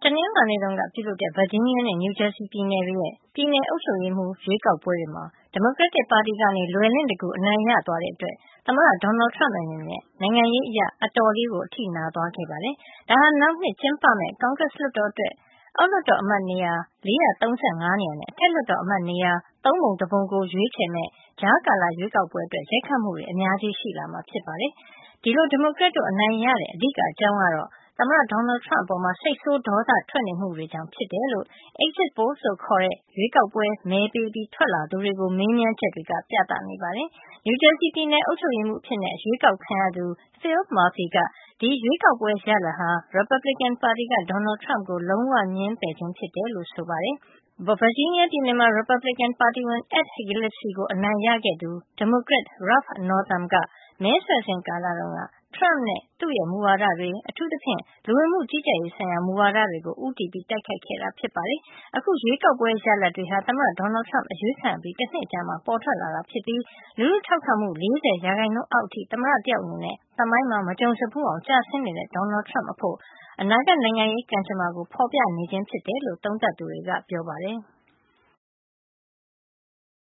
တနင်္လာနေ့တုန်းကပြုလုပ်တဲ့ ဗာဂျီးနီးယားနဲ့ နယူးဂျာစီပြည်နယ်တွေရဲ့ ပြည်နယ်အုပ်ချုပ်ရေးမှူး ရွေးကောက်ပွဲတွေမှာ ဒီမိုကရက်တစ်ပါတီက လွယ်လင့်တကူ အနိုင်ရသွားတဲ့အတွက် သမ္မတ Donald Trump အနေနဲ့ နိုင်ငံရေးအရ အတော်လေး အထိနာသွားခဲ့ပါတယ်။ ဒါဟာ နောက်နှစ်ကျင်းပမယ့် ကွန်ဂရက်လွှတ်တော်အတွက် အောက်လွှတ်တော်အမတ်နေရာ 435 နေရာနဲ့ အထက်လွှတ်တော်အမတ်နေရာ ၃ ပုံ 1 ပုံကို ရွေးချယ်မယ့် ကြားကာလရွေးကောက်ပွဲအတွက် ရိုက်ခတ်မှုတွေ အများကြီးရှိလာမှာ ဖြစ်ပါတယ်။ ဒီလို ဒီမိုကရက်တို့ အနိုင်ရတဲ့ အဓိကအကြောင်းကတော့ သမ္မတ Donald Trump အပေါ်စိတ်ဆိုးဒေါသထွက်နေမှုတွေကြောင့် ဖြစ်တယ်လို့ Exit Polls လို့ခေါ်တဲ့ ရွေးကောက်ပွဲမဲပေးပြီး ထွက်လာသူတွေကို မေးမြန်းချက်တွေက ပြသနေပါတယ်။ နယူးဂျာစီပြည်နယ် အုပ်ချုပ်ရေးမှူးအဖြစ် ရွေးကောက်ခံရသူ Phil Murphy က ဒီရွေးကောက်ပွဲရလဒ်ဟာ ရီပတ်ဘလစ်ကင်ပါတီက Donald Trump ကို လုံးဝငြင်းပယ်ခြင်းဖြစ်တယ်လို့ ဆိုပါတယ်။ ဗာဂျီးနီးယားပြည်နယ်မှာ ရီပတ်ဘလစ်ကင်ပါတီဝင် Ed Higginson ကို အနိုင်ရခဲ့သူ ဒီမိုကရက် Ralph Northam က မဲဆွယ်စဉ်ကာလတုန်းက Trump နဲ့ သူ့မူဝါဒတွေ အထူးသဖြင့် လူဝင်မှုကြီးကြပ်ရေးဆိုင်ရာ မူဝါဒတွေကို ဦးတည်တိုက်ခိုက်ခဲ့တာ ဖြစ်ပါတယ်။ အခု ရွေးကောက်ပွဲရလဒ်တွေဟာ သမ္မတ Donald Trump အရွေးခံရပြီး တနှစ်အကြာမှာ ပေါ်ထွက်လာတာဖြစ်ပြီး လူထုထောက်ခံမှု 40 % အောက်အထိ သမ္မတတယောက်အနေနဲ့ သမိုင်းမှာ မကြုံစဖူးအောင် ကျဆင်းနေတဲ့ Donald Trump အဖို့ အနာဂတ်နိုင်ငံရေး ကံကြမ္မာကို ဖော်ပြနေခြင်းဖြစ်တယ်လို့ သုံးသပ်သူတွေက ပြောပါတယ်။